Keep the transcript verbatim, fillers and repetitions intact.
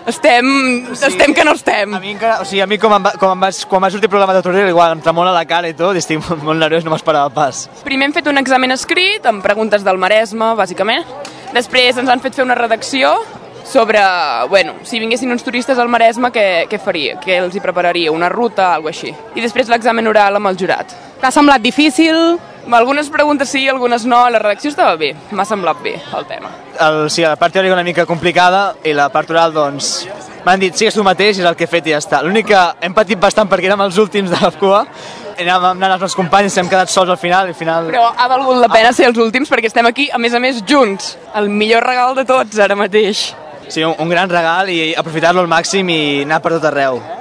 estem, o sigui, estem que no estem. A mi, encara, o sigui, a mi com, em va, com em va, quan va sortir el programa de tutorial, igual em tremola la cara i tot, i estic molt, molt nerviós, no m'esperava pas. Primer hem fet un examen escrit, amb preguntes del Maresme, bàsicament. Després ens han fet fer una redacció sobre, bueno, si vinguessin uns turistes al Maresme, què, què faria? Què els hi prepararia? Una ruta, alguna així. I després l'examen oral amb el jurat. T'ha semblat difícil? Algunes preguntes sí, algunes no. La redacció estava bé, m'ha semblat bé el tema. El, sí, la part teòrica una mica complicada i la part oral, doncs, m'han dit, sigues tu mateix, és el que he fet i ja està. L'únic que hem patit bastant perquè érem els últims de la cua, anàvem anant els meus companys, hem quedat sols al final, i al final... Però ha valgut la pena ser els últims perquè estem aquí, a més a més, junts. El millor regal de tots, ara mateix. Sí, un, un gran regal i aprofitar-lo al màxim i anar per tot arreu.